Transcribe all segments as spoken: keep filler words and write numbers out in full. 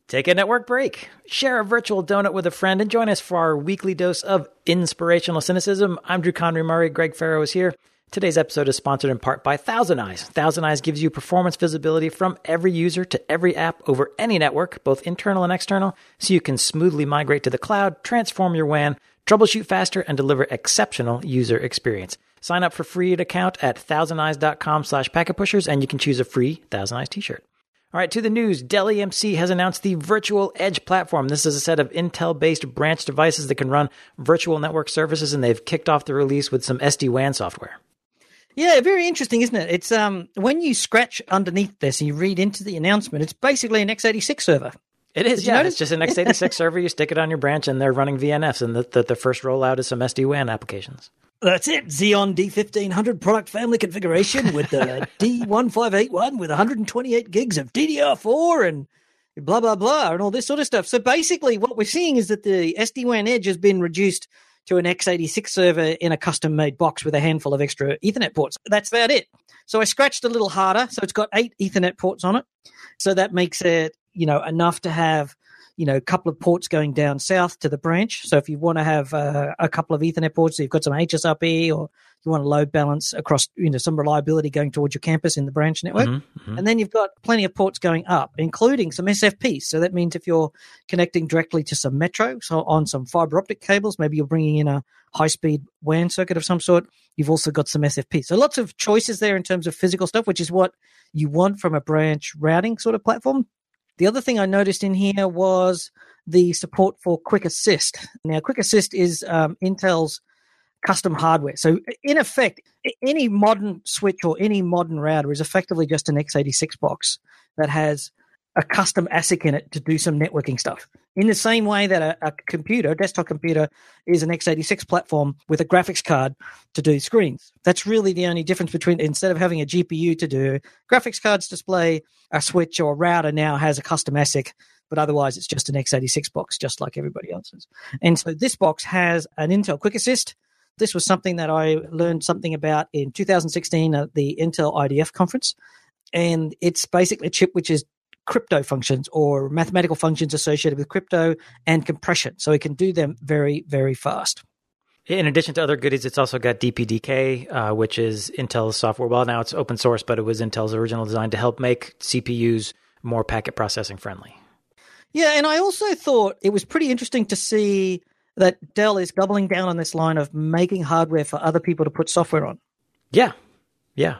Take a network break, share a virtual donut with a friend, and join us for our weekly dose of inspirational cynicism. I'm Drew Conry Murray. Greg Farrow is here. Today's episode is sponsored in part by Thousand Eyes. Thousand Eyes gives you performance visibility from every user to every app over any network, both internal and external, so you can smoothly migrate to the cloud, transform your W A N, troubleshoot faster, and deliver exceptional user experience. Sign up for free account at thousandeyes.com slash packetpushers, and you can choose a free Thousand Eyes t-shirt. All right, to the news. Dell E M C has announced the Virtual Edge platform. This is a set of Intel-based branch devices that can run virtual network services, and they've kicked off the release with some S D WAN software. Yeah, very interesting, isn't it? It's um when you scratch underneath this and you read into the announcement, it's basically an x eighty-six server. It is, yeah. It's just an x eighty-six server. You stick it on your branch, and they're running V N Fs, and the, the, the first rollout is some S D WAN applications. That's it. Xeon D fifteen hundred product family configuration with the D one five eight one with one hundred twenty-eight gigs of D D R four and blah, blah, blah, and all this sort of stuff. So basically what we're seeing is that the S D WAN Edge has been reduced to an x eighty-six server in a custom-made box with a handful of extra Ethernet ports. That's about it. So I scratched a little harder. So it's got eight Ethernet ports on it. So that makes it, you know, enough to have, you know, a couple of ports going down south to the branch. So if you want to have uh, a couple of Ethernet ports, so you've got some H S R P, or you want to load balance across, you know, some reliability going towards your campus in the branch network. Mm-hmm, mm-hmm. And then you've got plenty of ports going up, including some S F Ps. So that means if you're connecting directly to some metro, so on some fiber optic cables, maybe you're bringing in a high-speed W A N circuit of some sort, you've also got some S F P. So lots of choices there in terms of physical stuff, which is what you want from a branch routing sort of platform. The other thing I noticed in here was the support for Quick Assist. Now, Quick Assist is um, Intel's custom hardware. So, in effect, any modern switch or any modern router is effectively just an x eighty-six box that has a custom A S I C in it to do some networking stuff. In the same way that a, a computer, a desktop computer, is an x eighty-six platform with a graphics card to do screens. That's really the only difference between, instead of having a G P U to do graphics cards display, a switch or a router now has a custom A S I C, but otherwise it's just an x eighty-six box, just like everybody else's. And so this box has an Intel Quick Assist. This was something that I learned something about in two thousand sixteen at the Intel I D F conference. And it's basically a chip which is crypto functions or mathematical functions associated with crypto and compression. So it can do them very, very fast. In addition to other goodies, it's also got D P D K, uh, which is Intel's software. Well, now it's open source, but it was Intel's original design to help make C P Us more packet processing friendly. Yeah, and I also thought it was pretty interesting to see that Dell is doubling down on this line of making hardware for other people to put software on. Yeah, yeah.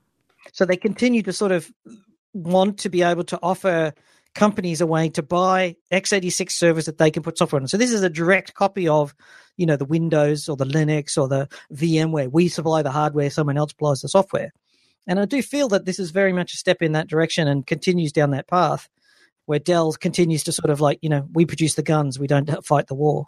So they continue to sort of want to be able to offer companies a way to buy x eighty-six servers that they can put software on. So this is a direct copy of, you know, the Windows or the Linux or the VMware. We supply the hardware, someone else supplies the software. And I do feel that this is very much a step in that direction and continues down that path where Dell continues to sort of like, you know, we produce the guns, we don't fight the war.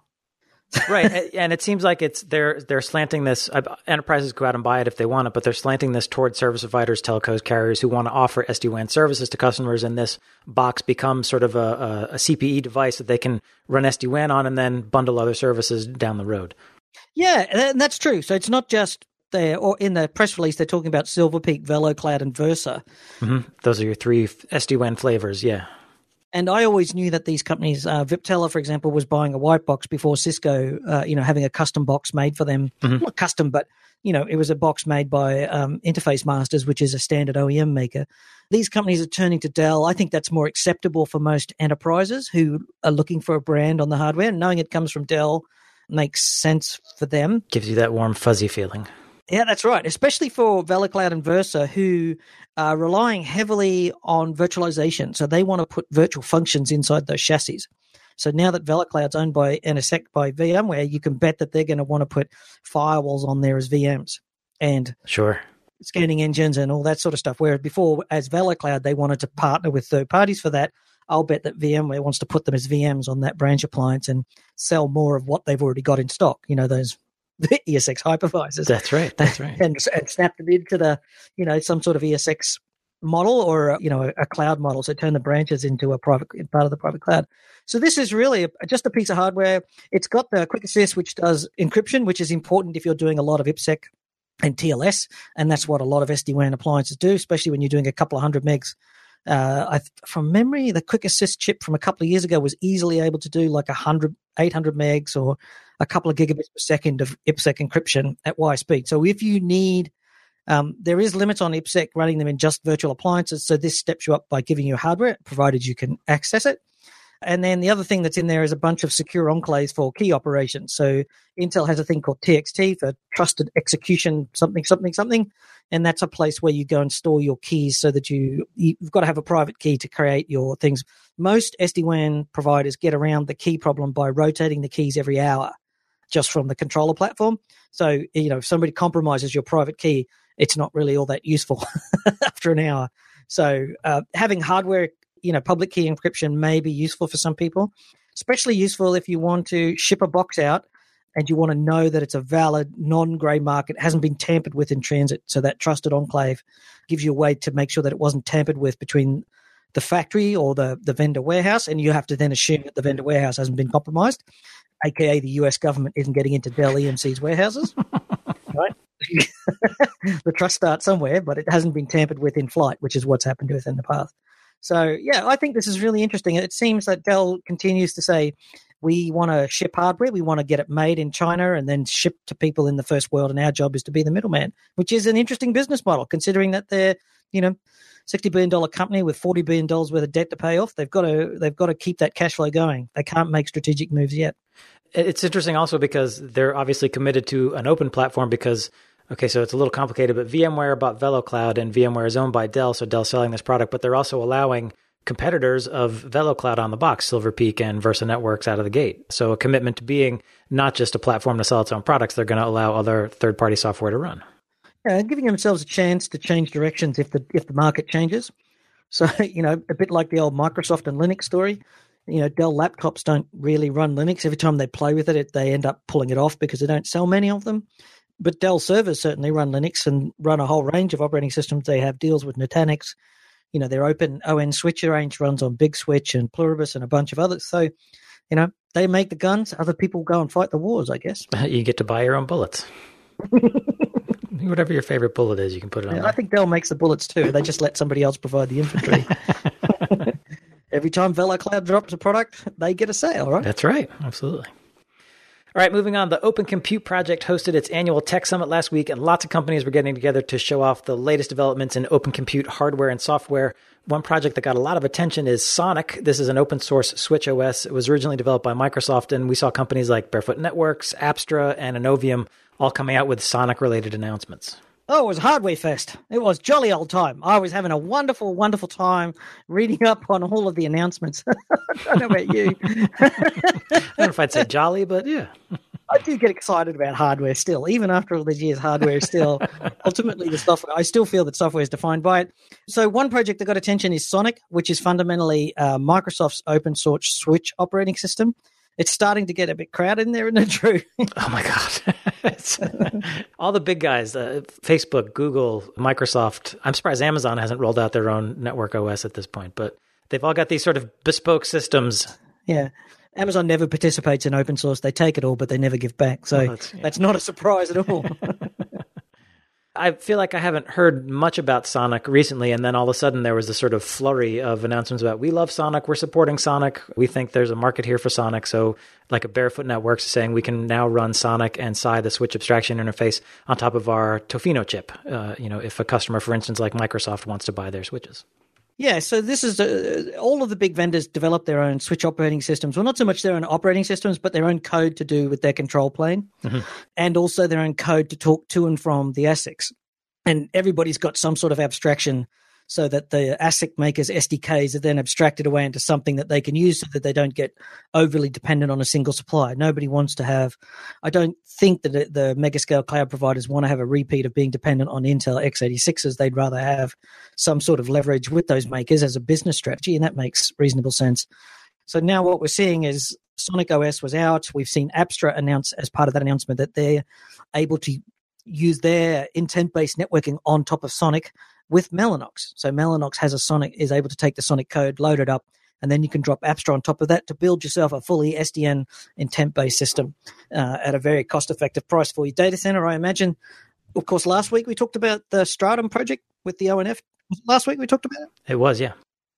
Right, and it seems like it's they're they're slanting this. Enterprises go out and buy it if they want it, but they're slanting this towards service providers, telcos, carriers who want to offer S D WAN services to customers. And this box becomes sort of a, a, a C P E device that they can run S D WAN on, and then bundle other services down the road. Yeah, and that's true. So it's not just there, or in the press release they're talking about Silver Peak, VeloCloud, and Versa. Mm-hmm. Those are your three S D WAN flavors. Yeah. And I always knew that these companies, uh, Viptela, for example, was buying a white box before Cisco, uh, you know, having a custom box made for them. Mm-hmm. Not custom, but, you know, it was a box made by um, Interface Masters, which is a standard O E M maker. These companies are turning to Dell. I think that's more acceptable for most enterprises who are looking for a brand on the hardware. Knowing it comes from Dell makes sense for them. Gives you that warm, fuzzy feeling. Yeah, that's right, especially for VeloCloud and Versa, who are relying heavily on virtualization. So they want to put virtual functions inside those chassis. So now that VeloCloud's owned by N S X by VMware, you can bet that they're going to want to put firewalls on there as V Ms and sure scanning engines and all that sort of stuff. Whereas before, as VeloCloud, they wanted to partner with third parties for that. I'll bet that VMware wants to put them as V Ms on that branch appliance and sell more of what they've already got in stock. You know, those the E S X hypervisors. That's right. That's right. and, and snap them into the, you know, some sort of E S X model or, you know, a, a cloud model. So turn the branches into a private part of the private cloud. So this is really a, just a piece of hardware. It's got the Quick Assist, which does encryption, which is important if you're doing a lot of IPsec and T L S. And that's what a lot of S D WAN appliances do, especially when you're doing a couple of hundred megs Uh, I, from memory, the Quick Assist chip from a couple of years ago was easily able to do like one hundred, eight hundred megs or a couple of gigabits per second of IPsec encryption at Y speed. So if you need, um, there is limits on IPsec running them in just virtual appliances. So this steps you up by giving you hardware, provided you can access it. And then the other thing that's in there is a bunch of secure enclaves for key operations. So Intel has a thing called T X T for trusted execution, something, something, something. And that's a place where you go and store your keys so that you, you've got to have a private key to create your things. Most S D WAN providers get around the key problem by rotating the keys every hour just from the controller platform. So, you know, if somebody compromises your private key, it's not really all that useful after an hour. So uh, having hardware, you know, public key encryption may be useful for some people, especially useful if you want to ship a box out and you want to know that it's a valid, non-grey market, hasn't been tampered with in transit. So that trusted enclave gives you a way to make sure that it wasn't tampered with between the factory or the, the vendor warehouse, and you have to then assume that the vendor warehouse hasn't been compromised, aka the U S government isn't getting into Dell E M C's warehouses. Right? The trust starts somewhere, but it hasn't been tampered with in flight, which is what's happened to us in the past. So, yeah, I think this is really interesting. It seems that Dell continues to say, we want to ship hardware, we want to get it made in China and then ship to people in the first world, and our job is to be the middleman, which is an interesting business model, considering that they're, you know, sixty billion dollars company with forty billion dollars worth of debt to pay off. They've got to, they've got to keep that cash flow going. They can't make strategic moves yet. It's interesting also because they're obviously committed to an open platform because, okay, so it's a little complicated, but VMware bought VeloCloud and VMware is owned by Dell, so Dell's selling this product, but they're also allowing competitors of VeloCloud on the box, Silver Peak and Versa Networks out of the gate. So a commitment to being not just a platform to sell its own products, they're going to allow other third-party software to run. Yeah, giving themselves a chance to change directions if the if the market changes. So, you know, a bit like the old Microsoft and Linux story. You know, Dell laptops don't really run Linux. Every time they play with it, they end up pulling it off because they don't sell many of them. But Dell servers certainly run Linux and run a whole range of operating systems. They have deals with Nutanix. You know, their open O N switcher range runs on Big Switch and Pluribus and a bunch of others. So, you know, they make the guns. Other people go and fight the wars, I guess. You get to buy your own bullets. Whatever your favorite bullet is, you can put it on. Yeah, I think Dell makes the bullets too. They just let somebody else provide the infantry. Every time VeloCloud drops a product, they get a sale, right? That's right. Absolutely. All right, moving on. The Open Compute Project hosted its annual tech summit last week, and lots of companies were getting together to show off the latest developments in open compute hardware and software. One project that got a lot of attention is Sonic. This is an open source switch O S. It was originally developed by Microsoft, and we saw companies like Barefoot Networks, Apstra, and Innovium all coming out with Sonic-related announcements. Oh, it was Hardware Fest. It was jolly old time. I was having a wonderful, wonderful time reading up on all of the announcements. I don't know about you. I don't know if I'd say jolly, but yeah. I do get excited about hardware still. Even after all these years, hardware is still ultimately the software. I still feel that software is defined by it. So one project that got attention is Sonic, which is fundamentally uh, Microsoft's open source switch operating system. It's starting to get a bit crowded in there, isn't it, Drew? Oh, my God. All the big guys, uh, Facebook, Google, Microsoft. I'm surprised Amazon hasn't rolled out their own network O S at this point, but they've all got these sort of bespoke systems. Yeah. Amazon never participates in open source. They take it all, but they never give back. So oh, that's, yeah. that's not a surprise at all. I feel like I haven't heard much about Sonic recently, and then all of a sudden there was this sort of flurry of announcements about, we love Sonic, we're supporting Sonic, we think there's a market here for Sonic. So like a Barefoot Networks saying we can now run Sonic and S I, the switch abstraction interface, on top of our Tofino chip, uh, you know, if a customer, for instance, like Microsoft wants to buy their switches. Yeah, so this is uh, all of the big vendors develop their own switch operating systems. Well, not so much their own operating systems, but their own code to do with their control plane, mm-hmm. and also their own code to talk to and from the A S I Cs. And everybody's got some sort of abstraction so that the A S I C makers' S D Ks are then abstracted away into something that they can use so that they don't get overly dependent on a single supplier. Nobody wants to have – I don't think that the, the mega-scale cloud providers want to have a repeat of being dependent on Intel x eighty-sixes. They'd rather have some sort of leverage with those makers as a business strategy, and that makes reasonable sense. So now what we're seeing is Sonic O S was out. We've seen Apstra announce as part of that announcement that they're able to use their intent-based networking on top of Sonic with Mellanox. So Mellanox has a Sonic, is able to take the Sonic code, load it up, and then you can drop Apstra on top of that to build yourself a fully S D N intent-based system uh, at a very cost-effective price for your data center, I imagine. Of course, last week we talked about the Stratum project with the O N F. Last week we talked about it? It was, yeah.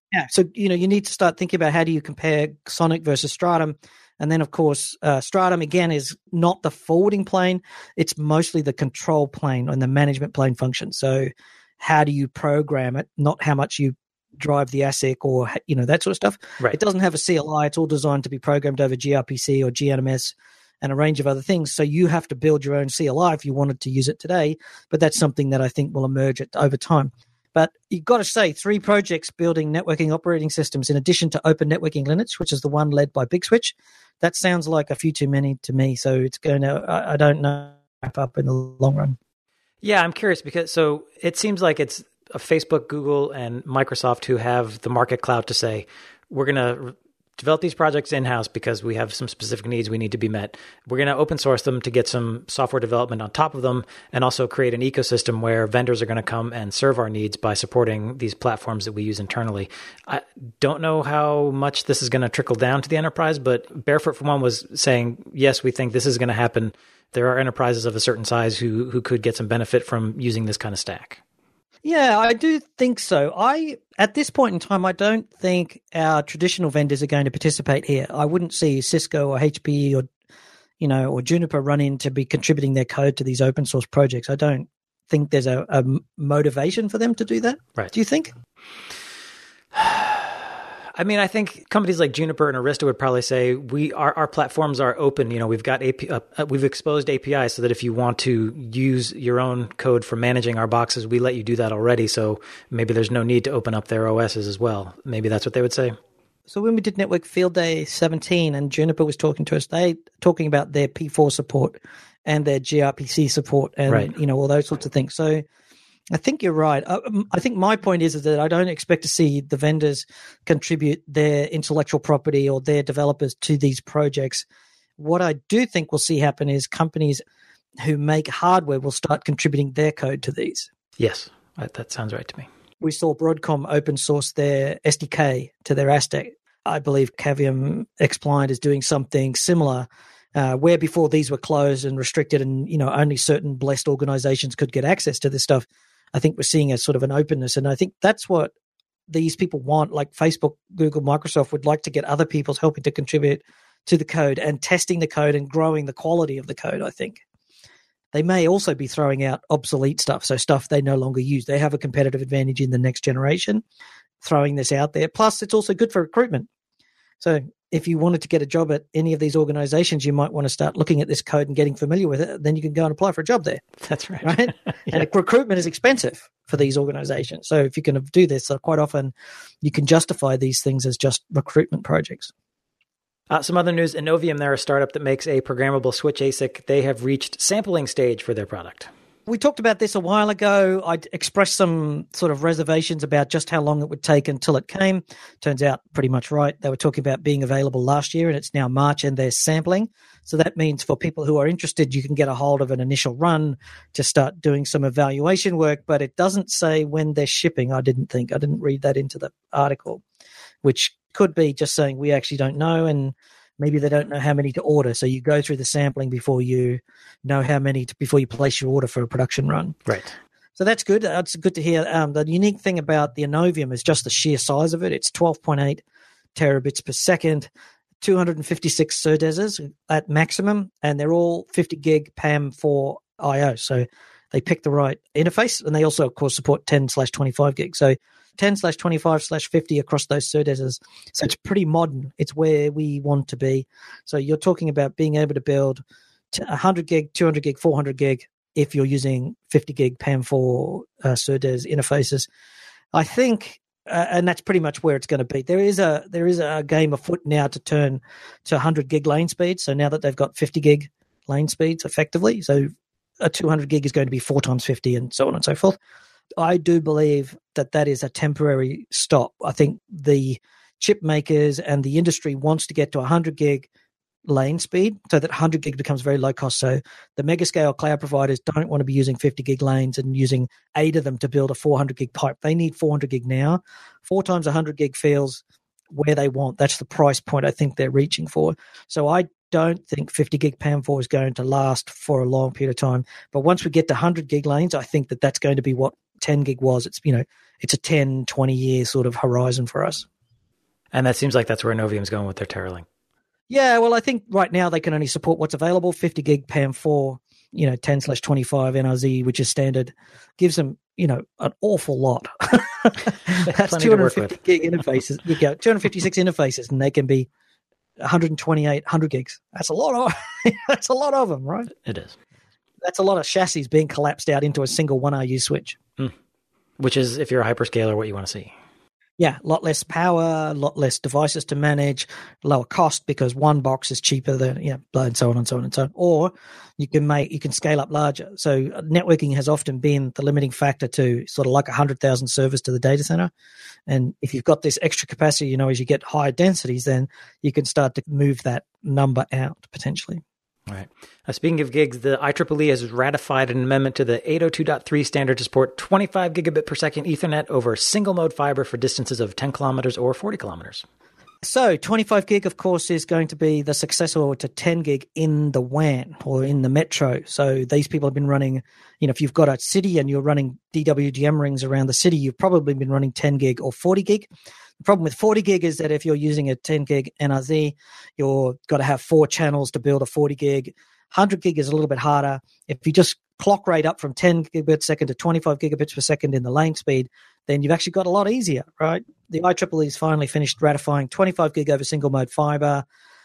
Yeah. So, you know, you need to start thinking about how do you compare Sonic versus Stratum. And then, of course, uh, Stratum, again, is not the forwarding plane. It's mostly the control plane and the management plane function. So how do you program it, not how much you drive the A S I C or, you know, that sort of stuff. Right. It doesn't have a C L I. It's all designed to be programmed over gRPC or G N M S and a range of other things. So you have to build your own C L I if you wanted to use it today. But that's something that I think will emerge at, over time. But you've got to say, three projects building networking operating systems in addition to Open Networking Linux, which is the one led by Big Switch. That sounds like a few too many to me. So it's going to, I, I don't know, wrap up in the long run. Yeah, I'm curious because so it seems like it's Facebook, Google, and Microsoft who have the market clout to say, we're going to develop these projects in-house because we have some specific needs we need to be met. We're going to open source them to get some software development on top of them and also create an ecosystem where vendors are going to come and serve our needs by supporting these platforms that we use internally. I don't know how much this is going to trickle down to the enterprise, but Barefoot, for one, was saying, yes, we think this is going to happen. There are enterprises of a certain size who who could get some benefit from using this kind of stack. Yeah, I do think so. I at this point in time, I don't think our traditional vendors are going to participate here. I wouldn't see Cisco or H P E or you know or Juniper run in to be contributing their code to these open source projects. I don't think there's a, a motivation for them to do that. Right? Do you think? I mean, I think companies like Juniper and Arista would probably say we our, our platforms are open. You know, we've got A P I, uh, we've exposed A P Is so that if you want to use your own code for managing our boxes, we let you do that already. So maybe there's no need to open up their O Ss as well. Maybe that's what they would say. So when we did Network Field Day seventeen and Juniper was talking to us, they talking about their P four support and their gRPC support and right. you know all those sorts of things. So I think you're right. I, I think my point is, is that I don't expect to see the vendors contribute their intellectual property or their developers to these projects. What I do think we'll see happen is companies who make hardware will start contributing their code to these. Yes, that sounds right to me. We saw Broadcom open source their S D K to their Aztec. I believe Cavium Xpliant is doing something similar. Uh, where before these were closed and restricted and, you know, only certain blessed organizations could get access to this stuff. I think we're seeing a sort of an openness. And I think that's what these people want, like Facebook, Google, Microsoft would like to get other people's helping to contribute to the code and testing the code and growing the quality of the code, I think. They may also be throwing out obsolete stuff, so stuff they no longer use. They have a competitive advantage in the next generation, throwing this out there. Plus, it's also good for recruitment. So if you wanted to get a job at any of these organizations, you might want to start looking at this code and getting familiar with it. Then you can go and apply for a job there. That's right. Right? yeah. And recruitment is expensive for these organizations. So if you can do this, so quite often you can justify these things as just recruitment projects. Uh, some other news, Innovium, they're a startup that makes a programmable switch A S I C. They have reached sampling stage for their product. We talked about this a while ago. I expressed some sort of reservations about just how long it would take until it came. Turns out pretty much right. They were talking about being available last year, and it's now March, and they're sampling. So that means for people who are interested, you can get a hold of an initial run to start doing some evaluation work, but it doesn't say when they're shipping, I didn't think. I didn't read that into the article, which could be just saying we actually don't know, and maybe they don't know how many to order. So you go through the sampling before you know how many to, before you place your order for a production run. Right. So that's good. That's good to hear. Um, the unique thing about the Innovium is just the sheer size of it. It's twelve point eight terabits per second, two hundred fifty-six SerDes's at maximum, and they're all fifty gig P A M four I O. So they picked the right interface, and they also, of course, support ten slash twenty-five gig. So ten slash twenty-five slash fifty across those SerDes's. So it's pretty modern. It's where we want to be. So you're talking about being able to build one hundred gig, two hundred gig, four hundred gig if you're using fifty gig P A M four uh, SerDes interfaces. I think, uh, and that's pretty much where it's going to be. There is a there is a game afoot now to turn to one hundred gig lane speed. So now that they've got fifty gig lane speeds effectively, so a two hundred gig is going to be four times fifty and so on and so forth. I do believe that that is a temporary stop. I think the chip makers and the industry wants to get to one hundred gig lane speed so that one hundred gig becomes very low cost. So the mega scale cloud providers don't want to be using fifty gig lanes and using eight of them to build a four hundred gig pipe. They need four hundred gig now. Four times one hundred gig feels where they want. That's the price point I think they're reaching for. So I don't think fifty gig P A M four is going to last for a long period of time. But once we get to one hundred gig lanes, I think that that's going to be what ten gig was. It's, you know, it's a ten, twenty year sort of horizon for us. And that seems like that's where Novium's going with their Teralink. Yeah, well, I think right now they can only support what's available, fifty gig P A M four, you know, ten slash twenty-five N R Z, which is standard, gives them, you know, an awful lot. That's two hundred fifty gig interfaces. You go two hundred fifty-six interfaces, and they can be one hundred twenty-eight, one hundred gigs. That's a lot of, that's a lot of them, right? It is. That's a lot of chassis being collapsed out into a single one R U switch. Mm. Which is, if you're a hyperscaler, what you want to see. Yeah, a lot less power, a lot less devices to manage, lower cost because one box is cheaper than, yeah, and so on and so on and so on. Or you can make, you can scale up larger. So networking has often been the limiting factor to sort of like one hundred thousand servers to the data center. And if you've got this extra capacity, you know, as you get higher densities, then you can start to move that number out potentially. All right. Uh, speaking of gigs, the I triple E has ratified an amendment to the eight oh two dot three standard to support twenty-five gigabit per second Ethernet over single mode fiber for distances of ten kilometers or forty kilometers. So twenty-five gig, of course, is going to be the successor to ten gig in the W A N or in the metro. So these people have been running, you know, if you've got a city and you're running D W D M rings around the city, you've probably been running ten gig or forty gig. The problem with forty gig is that if you're using a ten gig N R Z, you've got to have four channels to build a forty gig. one hundred gig is a little bit harder. If you just clock rate up from ten gigabits per second to twenty-five gigabits per second in the lane speed, then you've actually got a lot easier, right? The I triple E's finally finished ratifying twenty-five gig over single mode fiber,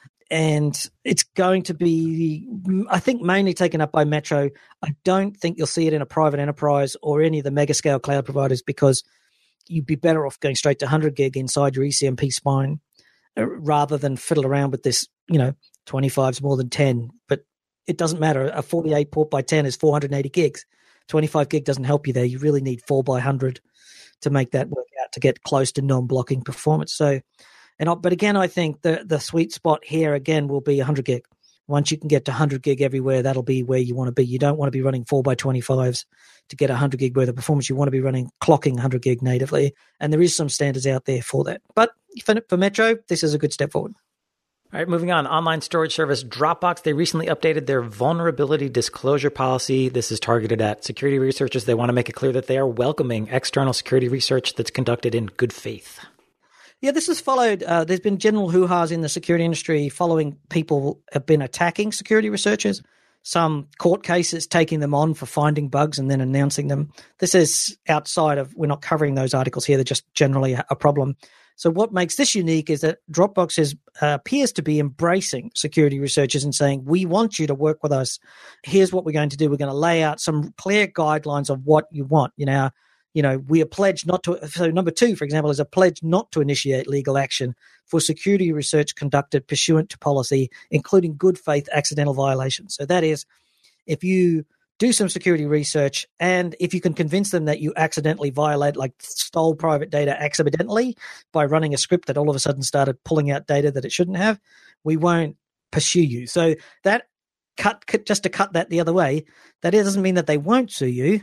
and it's going to be, I think, mainly taken up by Metro. I don't think you'll see it in a private enterprise or any of the mega scale cloud providers because you'd be better off going straight to one hundred gig inside your E C M P spine rather than fiddle around with this, you know, twenty-five's more than ten. But it doesn't matter. A forty-eight port by ten is four hundred eighty gigs. twenty-five gig doesn't help you there. You really need four by one hundred to make that work out, to get close to non-blocking performance. So, and I, but again, I think the, the sweet spot here again will be one hundred gig. Once you can get to one hundred gig everywhere, that'll be where you want to be. You don't want to be running four by twenty-fives to get one hundred gig worth of performance. You want to be running clocking one hundred gig natively. And there is some standards out there for that. But for, for Metro, this is a good step forward. All right, moving on. Online storage service Dropbox, they recently updated their vulnerability disclosure policy. This is targeted at security researchers. They want to make it clear that they are welcoming external security research that's conducted in good faith. Yeah, this has followed, uh, there's been general hoo-has in the security industry following people have been attacking security researchers, some court cases taking them on for finding bugs and then announcing them. This is outside of, we're not covering those articles here, they're just generally a problem. So what makes this unique is that Dropbox is, uh, appears to be embracing security researchers and saying, we want you to work with us. Here's what we're going to do. We're going to lay out some clear guidelines of what you want. You know, you know, we are pledged not to. So number two, for example, is a pledge not to initiate legal action for security research conducted pursuant to policy, including good faith accidental violations. So that is, if you do some security research, and if you can convince them that you accidentally violate, like stole private data accidentally by running a script that all of a sudden started pulling out data that it shouldn't have, we won't pursue you. So that cut, cut just to cut that the other way, that doesn't mean that they won't sue you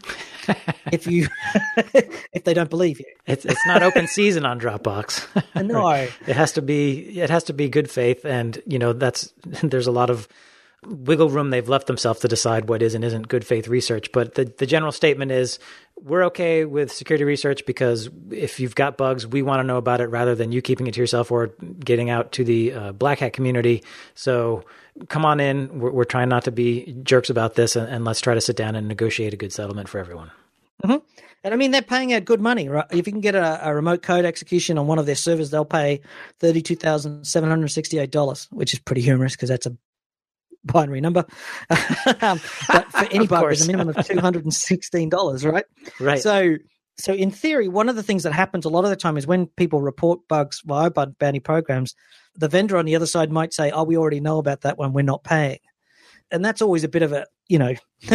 if you if they don't believe you. It's it's not open season on Dropbox. No, right. It has to be it has to be good faith, and you know that's there's a lot of wiggle room they've left themselves to decide what is and isn't good faith research. But the, the general statement is we're okay with security research because if you've got bugs, we want to know about it rather than you keeping it to yourself or getting out to the uh, Black Hat community. So come on in. We're, we're trying not to be jerks about this, and, and let's try to sit down and negotiate a good settlement for everyone. Mm-hmm. And I mean, they're paying out good money, right? If you can get a, a remote code execution on one of their servers, they'll pay thirty-two thousand seven hundred sixty-eight dollars, which is pretty humorous because that's a binary number. um, but for any bug, there's a minimum of two hundred sixteen dollars, right? Right. So, so in theory, one of the things that happens a lot of the time is when people report bugs via bug bounty programs, the vendor on the other side might say, oh, we already know about that one, we're not paying. And that's always a bit of a, you know,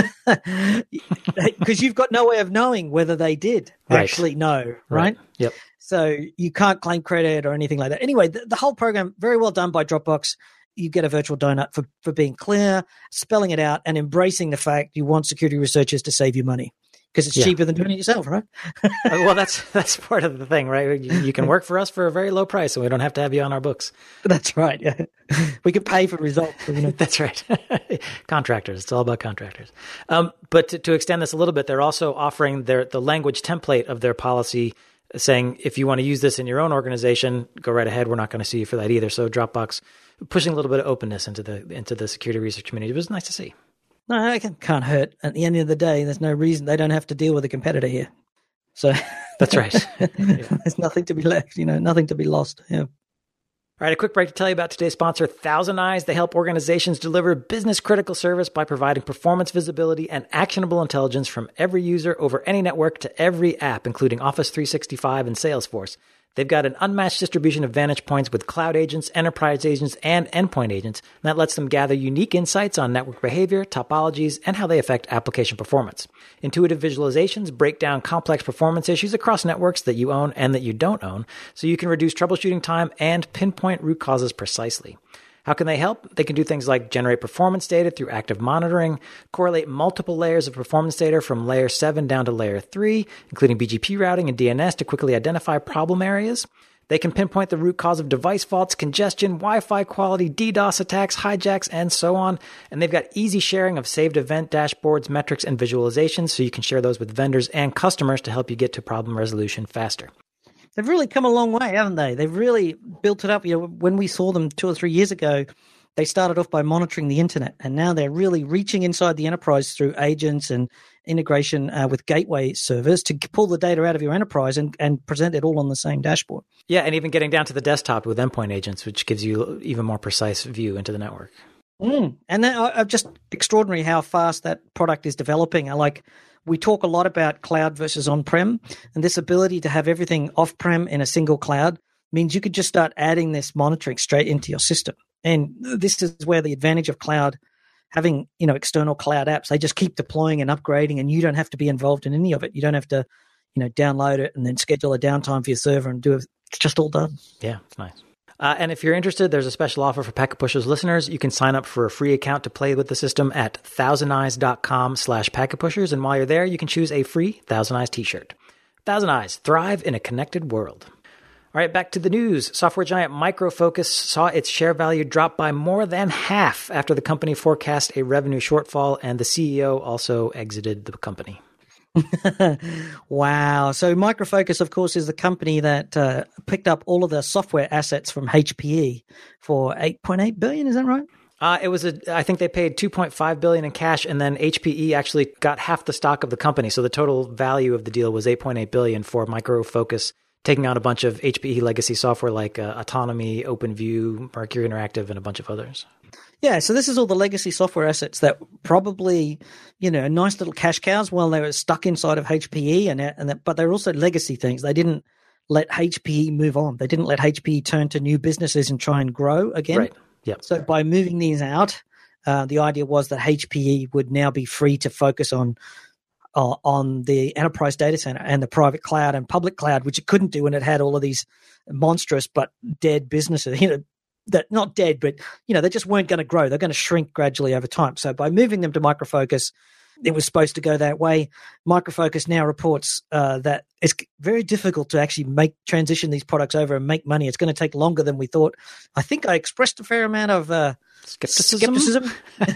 because you've got no way of knowing whether they did right. actually know, right? right? Yep. So you can't claim credit or anything like that. Anyway, the, the whole program, very well done by Dropbox. You get a virtual donut for, for being clear, spelling it out, and embracing the fact you want security researchers to save you money. because it's Yeah. cheaper than doing it yourself, right? Uh, well, that's that's part of the thing, right? You, you can work for us for a very low price, and we don't have to have you on our books. That's right. Yeah, we could pay for results. You know? That's right. Contractors. It's all about contractors. Um, but to, to extend this a little bit, they're also offering their the language template of their policy, saying if you want to use this in your own organization, go right ahead. We're not going to sue you for that either. So Dropbox pushing a little bit of openness into the into the security research community. It was nice to see. No, it can- can't hurt. At the end of the day, there's no reason they don't have to deal with a competitor here. So That's right. Yeah. there's nothing to be left, you know, nothing to be lost. Yeah. All right, a quick break to tell you about today's sponsor, ThousandEyes. They help organizations deliver business-critical service by providing performance visibility and actionable intelligence from every user over any network to every app, including Office three sixty-five and Salesforce. They've got an unmatched distribution of vantage points with cloud agents, enterprise agents, and endpoint agents. And that lets them gather unique insights on network behavior, topologies, and how they affect application performance. Intuitive visualizations break down complex performance issues across networks that you own and that you don't own, so you can reduce troubleshooting time and pinpoint root causes precisely. How can they help? They can do things like generate performance data through active monitoring, correlate multiple layers of performance data from layer seven down to layer three, including B G P routing and D N S to quickly identify problem areas. They can pinpoint the root cause of device faults, congestion, Wi-Fi quality, DDoS attacks, hijacks, and so on. And they've got easy sharing of saved event dashboards, metrics, and visualizations, so you can share those with vendors and customers to help you get to problem resolution faster. They've really come a long way, haven't they? They've really built it up. You know, when we saw them two or three years ago, they started off by monitoring the internet, and now they're really reaching inside the enterprise through agents and integration uh, with gateway servers to pull the data out of your enterprise and, and present it all on the same dashboard. Yeah, and even getting down to the desktop with endpoint agents, which gives you even more precise view into the network. Mm. And then uh, just extraordinary how fast that product is developing. I like. We talk a lot about cloud versus on-prem, and this ability to have everything off-prem in a single cloud means you could just start adding this monitoring straight into your system. And this is where the advantage of cloud, having, you know, external cloud apps, they just keep deploying and upgrading, and you don't have to be involved in any of it. You don't have to, you know, download it and then schedule a downtime for your server and do it. It's just all done. Yeah, it's nice. Uh, and if you're interested, there's a special offer for Packet Pushers listeners. You can sign up for a free account to play with the system at thousandeyes.com slash Packet Pushers. And while you're there, you can choose a free Thousand Eyes t-shirt. Thousand Eyes, thrive in a connected world. All right, back to the news. Software giant Micro Focus saw its share value drop by more than half after the company forecast a revenue shortfall, and the C E O also exited the company. Wow. So Micro Focus, of course, is the company that uh, picked up all of the software assets from H P E for eight point eight billion dollars. Is that right? Uh, it was a, I think they paid two point five billion dollars in cash, and then H P E actually got half the stock of the company. So the total value of the deal was eight point eight billion dollars for Micro Focus, taking out a bunch of H P E legacy software like uh, Autonomy, OpenView, Mercury Interactive, and a bunch of others. Yeah, so this is all the legacy software assets that probably, you know, nice little cash cows while they were stuck inside of H P E, and, and that, but they're also legacy things. They didn't let H P E move on. They didn't let H P E turn to new businesses and try and grow again. Right. Yeah. So by moving these out, uh, the idea was that H P E would now be free to focus on uh, on the enterprise data center and the private cloud and public cloud, which it couldn't do when it had all of these monstrous but dead businesses. You know, that not dead, but you know, they just weren't going to grow. They're going to shrink gradually over time. So by moving them to Micro Focus, it was supposed to go that way. Micro Focus now reports uh, that it's very difficult to actually make transition these products over and make money. It's going to take longer than we thought. I think I expressed a fair amount of uh, skepticism. skepticism.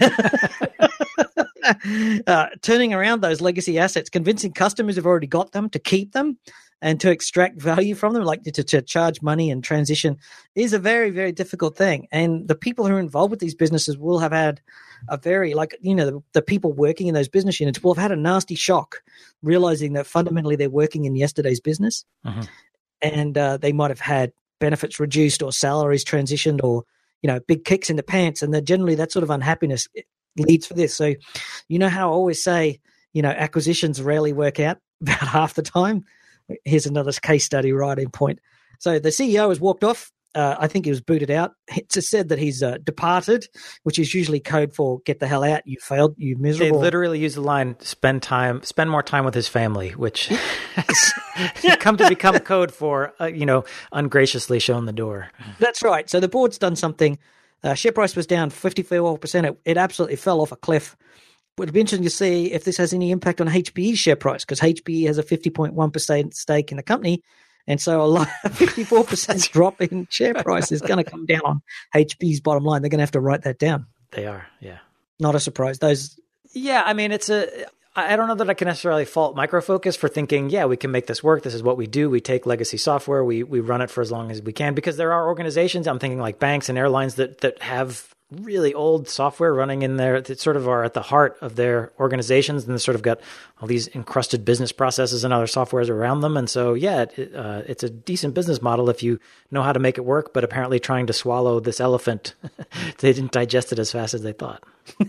uh, turning around those legacy assets, convincing customers who've already got them to keep them and to extract value from them, like to, to charge money and transition, is a very, very difficult thing. And the people who are involved with these businesses will have had a very, like, you know, the, the people working in those business units will have had a nasty shock, realizing that fundamentally they're working in yesterday's business. Mm-hmm. And uh, they might have had benefits reduced or salaries transitioned or, you know, big kicks in the pants. And that generally that sort of unhappiness leads for this. So, you know how I always say, you know, acquisitions rarely work out about half the time. Here's another case study right in point. So the C E O has walked off. Uh, I think he was booted out. It's said that he's uh, departed, which is usually code for "get the hell out, you failed, you miserable." They literally use the line "spend time, spend more time with his family," which has come to become code for uh, you know, ungraciously shown the door. That's right. So the board's done something. Uh, share price was down fifty-four percent. It, it absolutely fell off a cliff. It'd be interesting to see if this has any impact on H P E's share price, because H P E has a fifty point one percent stake in the company. And so a lot, a fifty-four percent drop in share price is going to come down on H P's bottom line. They're going to have to write that down. They are, yeah. Not a surprise. Those, yeah, I mean, it's a. I don't know that I can necessarily fault Micro Focus for thinking, yeah, we can make this work. This is what we do. We take legacy software, we we run it for as long as we can, because there are organizations, I'm thinking like banks and airlines that that have really old software running in there that sort of are at the heart of their organizations, and they sort of got all these encrusted business processes and other softwares around them. And so, yeah, it, uh, it's a decent business model if you know how to make it work, but apparently trying to swallow this elephant, they didn't digest it as fast as they thought.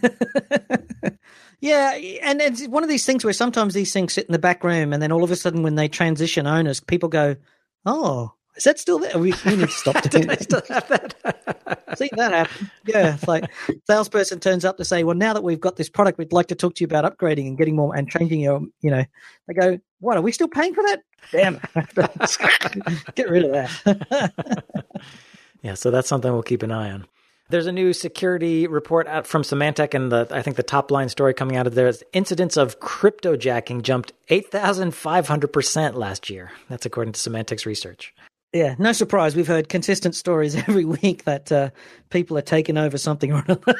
Yeah, and it's one of these things where sometimes these things sit in the back room, and then all of a sudden when they transition owners, people go, oh, is that still there? We, we need to stop doing Did I that. still have that? I've seen that happen. Yeah, it's like salesperson turns up to say, well, now that we've got this product, we'd like to talk to you about upgrading and getting more and changing your, you know, they go, what, are we still paying for that? Damn. Get rid of that. Yeah, so that's something we'll keep an eye on. There's a new security report out from Symantec, and the I think the top line story coming out of there is incidents of cryptojacking jumped eight thousand five hundred percent last year. That's according to Symantec's research. Yeah, no surprise. We've heard consistent stories every week that uh, people are taking over something or another.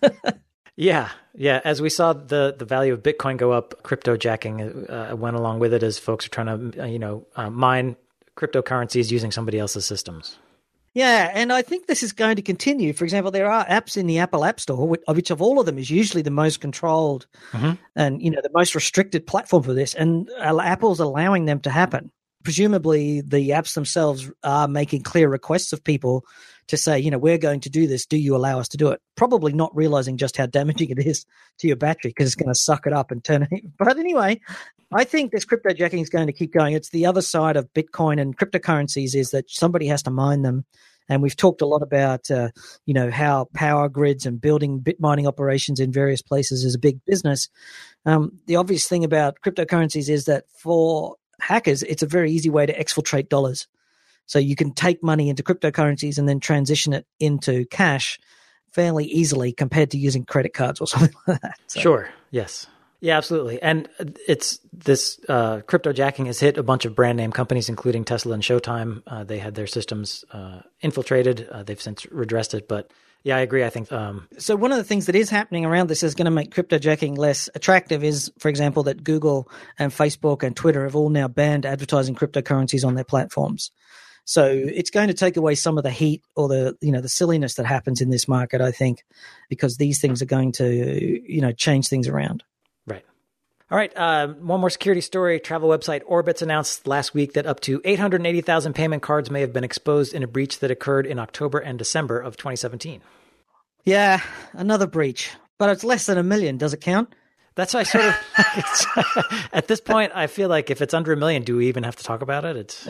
Yeah, yeah. As we saw the, the value of Bitcoin go up, cryptojacking uh, went along with it as folks are trying to, uh, you know, uh, mine cryptocurrencies using somebody else's systems. Yeah, and I think this is going to continue. For example, there are apps in the Apple App Store, which, which of all of them is usually the most controlled mm-hmm. and, you know, the most restricted platform for this, and Apple's allowing them to happen. Presumably, the apps themselves are making clear requests of people to say, you know, we're going to do this. Do you allow us to do it? Probably not realizing just how damaging it is to your battery, because it's going to suck it up and turn it. But anyway, I think this cryptojacking is going to keep going. It's the other side of Bitcoin and cryptocurrencies, is that somebody has to mine them. And we've talked a lot about, uh, you know, how power grids and building bit mining operations in various places is a big business. Um, the obvious thing about cryptocurrencies is that for hackers, it's a very easy way to exfiltrate dollars. So you can take money into cryptocurrencies and then transition it into cash fairly easily compared to using credit cards or something like that. So. Sure. Yes. Yeah, absolutely. And it's this uh, cryptojacking has hit a bunch of brand name companies, including Tesla and Showtime. Uh, they had their systems uh, infiltrated. Uh, they've since redressed it. But yeah, I agree. I think um, so. One of the things that is happening around this is going to make cryptojacking less attractive is, for example, that Google and Facebook and Twitter have all now banned advertising cryptocurrencies on their platforms. So it's going to take away some of the heat or the, you know, the silliness that happens in this market, I think, because these things are going to, you know, change things around. Right. All right. Uh, one more security story. Travel website Orbitz announced last week that up to eight hundred eighty thousand payment cards may have been exposed in a breach that occurred in October and December of twenty seventeen. Yeah, another breach. But it's less than a million. Does it count? That's why I sort of, it's, at this point, I feel like if it's under a million, do we even have to talk about it? It's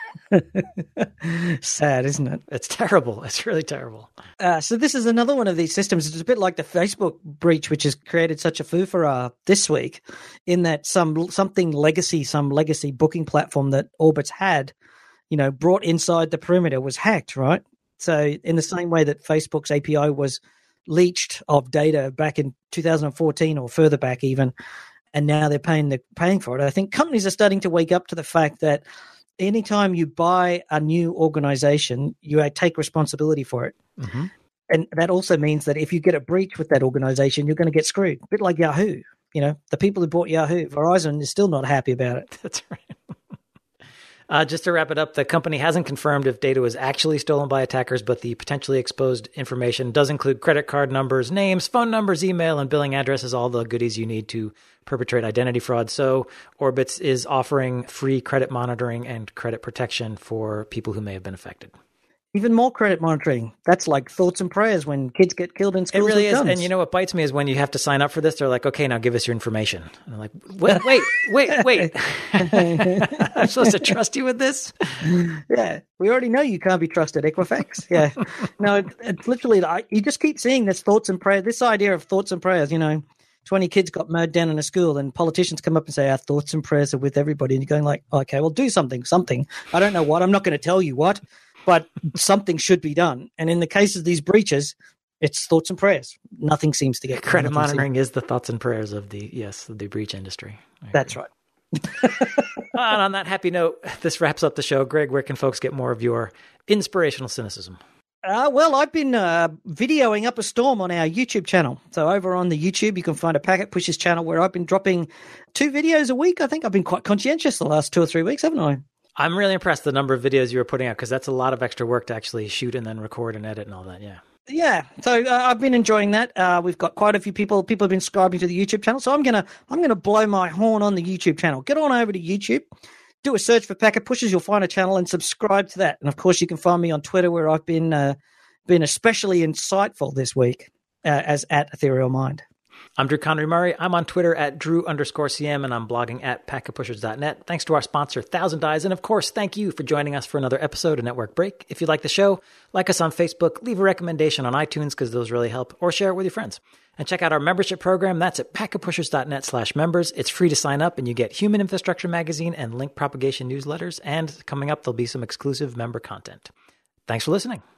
sad, isn't it? It's terrible. It's really terrible. Uh, so this is another one of these systems. It's a bit like the Facebook breach, which has created such a foo-for-ah this week, in that some something legacy, some legacy booking platform that Orbitz had, you know, brought inside the perimeter was hacked, right? So in the same way that Facebook's A P I was leached of data back in two thousand fourteen or further back even, and now they're paying the paying for it. I think companies are starting to wake up to the fact that anytime you buy a new organization, you take responsibility for it. Mm-hmm. And that also means that if you get a breach with that organization, you're going to get screwed. A bit like Yahoo. You know, the people who bought Yahoo, Verizon is still not happy about it. That's right. Uh, just to wrap it up, the company hasn't confirmed if data was actually stolen by attackers, but the potentially exposed information does include credit card numbers, names, phone numbers, email, and billing addresses, all the goodies you need to perpetrate identity fraud. So Orbitz is offering free credit monitoring and credit protection for people who may have been affected. Even more credit monitoring. That's like thoughts and prayers when kids get killed in schools. It really with is. guns. And you know what bites me is when you have to sign up for this, they're like, okay, now give us your information. And I'm like, wait, wait, wait, wait. I'm supposed to trust you with this? Yeah. We already know you can't be trusted, Equifax. Yeah. No, it, it's literally, like, you just keep seeing this thoughts and prayers, this idea of thoughts and prayers, you know, twenty kids got mowed down in a school and politicians come up and say, our thoughts and prayers are with everybody. And you're going like, okay, well, do something, something. I don't know what. I'm not going to tell you what. But something should be done. And in the case of these breaches, It's thoughts and prayers. Nothing seems to get Credit nothing monitoring seems... is the thoughts and prayers of the, yes, of the breach industry. That's right. And on that happy note, this wraps up the show. Greg, where can folks get more of your inspirational cynicism? Uh, well, I've been uh, videoing up a storm on our YouTube channel. So over on the YouTube, you can find a Packet Pushers channel where I've been dropping two videos a week. I think I've been quite conscientious the last two or three weeks, haven't I? I'm really impressed the number of videos you were putting out, because that's a lot of extra work to actually shoot and then record and edit and all that. Yeah. Yeah, so uh, I've been enjoying that. Uh, we've got quite a few people. People have been subscribing to the YouTube channel, so I'm gonna I'm gonna blow my horn on the YouTube channel. Get on over to YouTube, do a search for Packet Pushers. You'll find a channel and subscribe to that. And of course, you can find me on Twitter, where I've been uh, been especially insightful this week uh, as at Ethereal Mind. I'm Drew Conry Murray. I'm on Twitter at Drew underscore CM, and I'm blogging at packet pushers dot net. Thanks to our sponsor, Thousand Eyes. And of course, thank you for joining us for another episode of Network Break. If you like the show, like us on Facebook, leave a recommendation on iTunes, because those really help, or share it with your friends. And check out our membership program. That's at packet pushers dot net slash members. It's free to sign up, and you get Human Infrastructure Magazine and Link Propagation newsletters. And coming up, there'll be some exclusive member content. Thanks for listening.